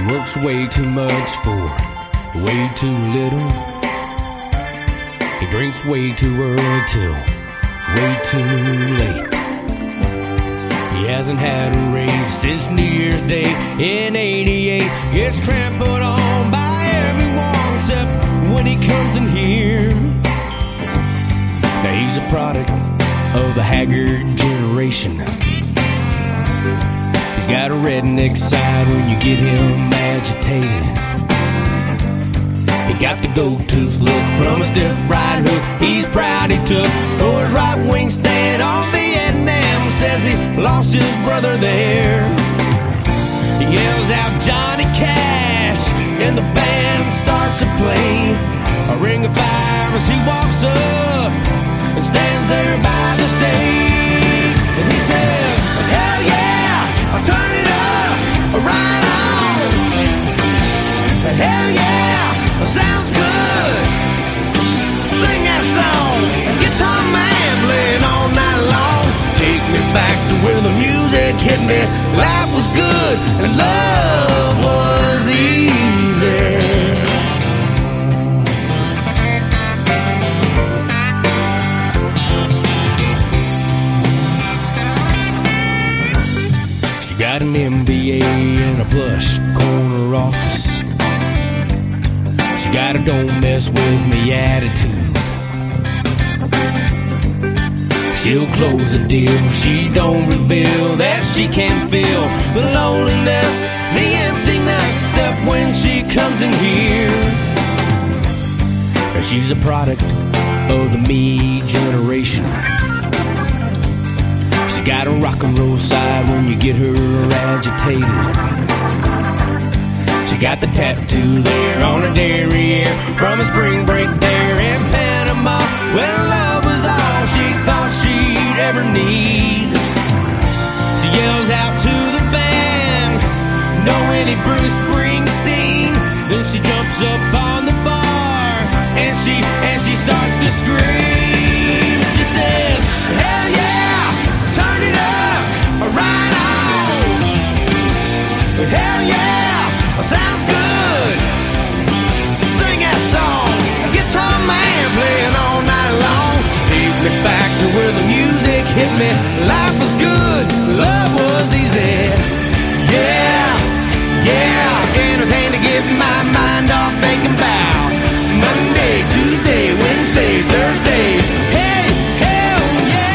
Works way too much for way too little. He drinks way too early till way too late. He hasn't had a raise since New Year's Day in '88. Gets trampled on by everyone except when he comes in here. Now he's a product of the haggard generation. He's got a redneck side when you get him agitated. He got the gold-tooth look from a stiff right hook he's proud he took. For his right wing stand on Vietnam, says he lost his brother there. He yells out Johnny Cash and the band starts to play. A ring of fire as he walks up and stands there by the stage. And he says, hell yeah, I'll turn it up, right on. Hell yeah, sounds good. Sing that song, guitar man playing all night long. Take me back to where the music hit me. Life was good and love was easy. She got an MBA and a plush corner office. She got a don't mess with me attitude. She'll close the deal, she don't reveal that she can feel the loneliness, the emptiness, except when she comes in here. And she's a product of the me generation. She got a rock and roll side when you get her agitated. She got the tattoo there on her derriere from a spring break there in Panama, when love was all she thought she'd ever need. She yells out to the band, "No any Bruce Springsteen." Then she jumps up on the bar and she starts to scream. She says, hell yeah, turn it up, right on. Hell yeah, sounds good. Sing that song, guitar man playing all night long. Take me back to where the music hit me. Life was good, love was easy. Yeah, yeah, anything to get my mind off thinking about Monday, Tuesday, Wednesday, Thursday. Hey, hell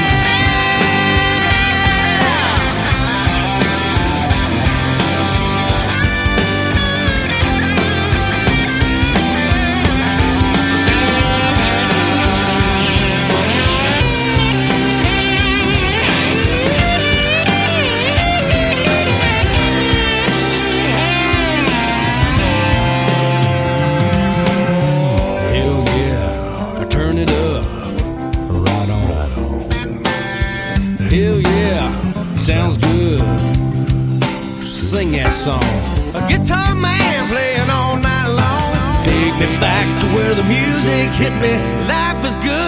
hell yeah, sounds good. Sing that song. A guitar man playing all night long. Take me back to where the music hit me. Life is good.